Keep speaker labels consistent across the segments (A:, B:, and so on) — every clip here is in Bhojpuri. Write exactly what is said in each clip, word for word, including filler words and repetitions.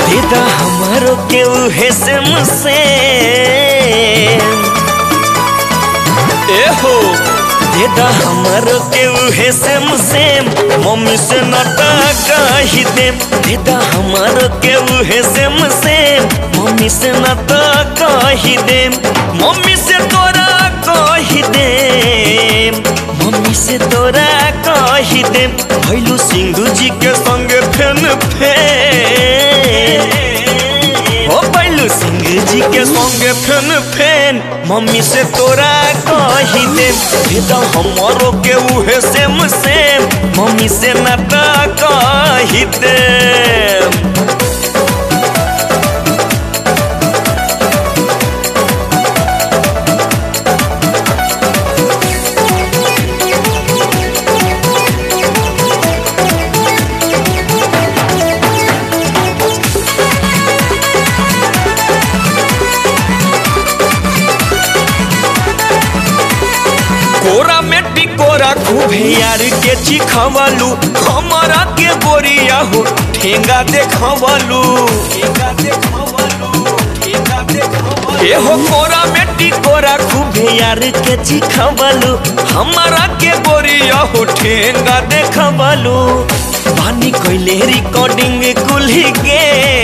A: देदा हमारो के उहे से मुझसे ए हो देदा हमारो के उहे से मुझसे मम्मी से नटा कही दे देदा हमारो के उहे से मुझसे मम्मी से नटा कही दे मम्मी से तोरा कही दे मम्मी से तोरा कही दे भैलू सिंधु जी के संग फेन फेन ओ भैलू सिंधु जी के संग फेन फेन मम्मी से तोरा कही दे देदा हमारो के उहे सेम सेम मम्मी से नटा कही दे। कोरा में टिकोरा खूब यार के चिखवलू हमारा के गोरिया हो ठेंगा देखवलू ठेंगा देखवलू ठेंगा देखवलू ए हो कोरा में टिकोरा खूब यार के चिखवलू हमारा के गोरिया हो ठेंगा देखवलू बानी कइले रिकॉर्डिंग कुल्ही गे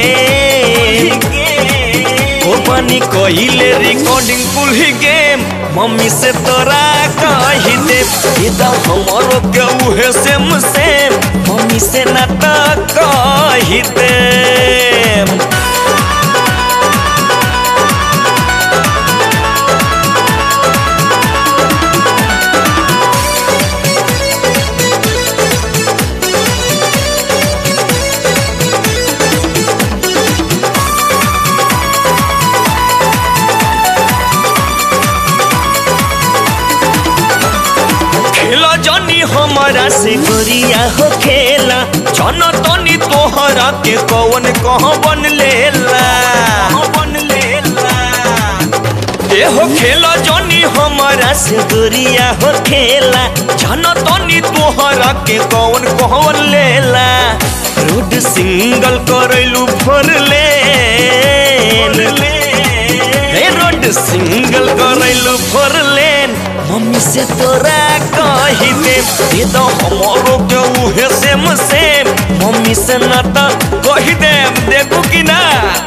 A: ओ बानी कइले रिकॉर्डिंग कुल्ही गेम मम्मी से तोरा कही दे देदा हमारो के उहे सेम सेम मम्मी से नटा कही दे। जनी हमारा से गोरिया हो खेला जन तनी तोहरा के कौन कह बन लेला बन लेला ए हो खेला जनी हमारा से गोरिया हो खेला जन तनी तोहरा के कौन कौन लेला रोड सिंगल करैलू फोर लेन ए रोड सिंगल करैलू फोर लेन मम्मी से तोरा कही दे देदा हमारो के उहे सेम सेम मम्मी से नटा कही दे देखू कि ना।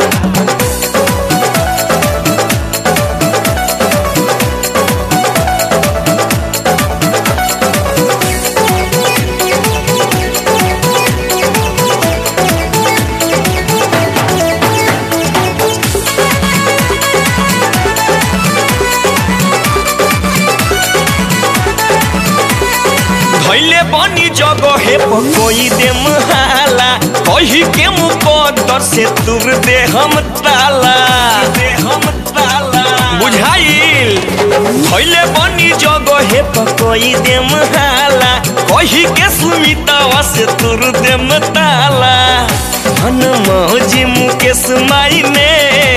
A: भैले बनी जगहे कोई दे मुहाला कही के मुकद्दर से तुर दे हम ताला दे हम ताला बुझाइल भैले बनी जगहे कोई दे मुहाला कही के सुमितावा से तुर दे ताला मन मौजी मुकेश माई ने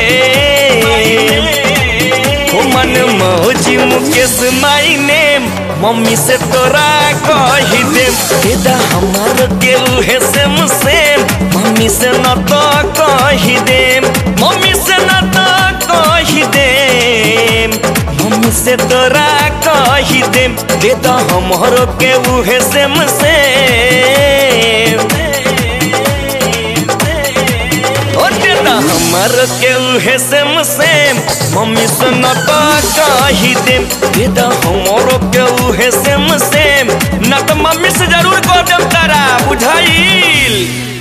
A: ओ मन मौजी मुकेश माई ने मम्मी से तोरा कही दे देदा हमारो के उहे सेम सेम मम्मी से नटा कही दे मम्मी से नटा कही दे मम्मी से तोरा कही दे देदा हमारो के उहे सेम सेम ओ देदा हमारो के उहे सेम सेम मम्मी से नटा कही दे देदा हमारो के उहे सेम सेम न तो मम्मी से जरूर कर देम तारा बुझाइल।